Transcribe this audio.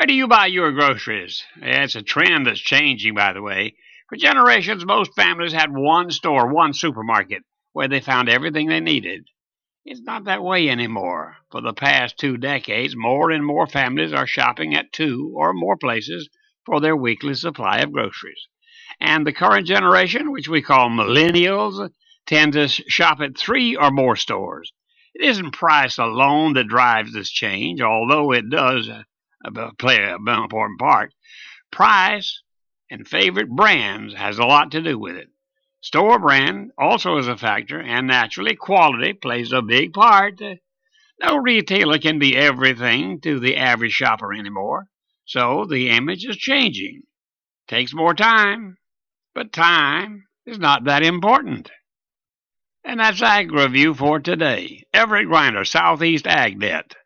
do you buy your groceries? It's a trend that's changing, by the way. For generations, most families had one store, one supermarket, where they found everything they needed. It's not that way anymore. For the past 2 decades, more and more families are shopping at two or more places for their weekly supply of groceries. And the current generation, which we call millennials, tend to shop at three or more stores. It isn't price alone that drives this change, although it does play an important part. Price and favorite brands has a lot to do with it. Store brand also is a factor, and naturally, quality plays a big part. No retailer can be everything to the average shopper anymore, so the image is changing. Takes more time, but time is not that important. And that's Ag Review for today. Everett Griner, Southeast AgNet.